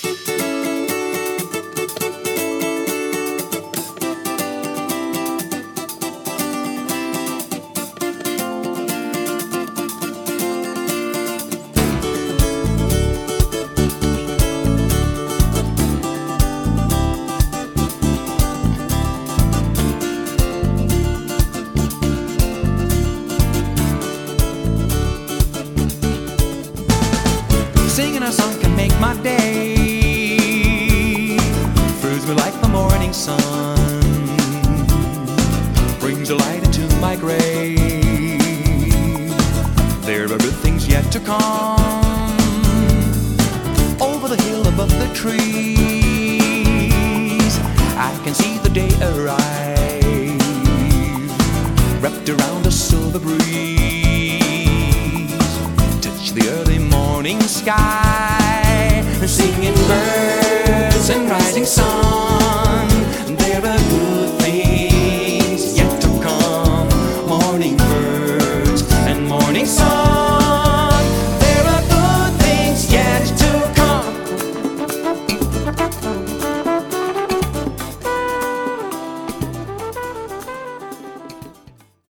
Singing a song can make my day, fills me like the morning sun, brings a light into my grave. There are good things yet to come. Over the hill above the trees, I can see the day arrive, wrapped around a silver breeze, touch the early morning sky, singing birds and rising sun.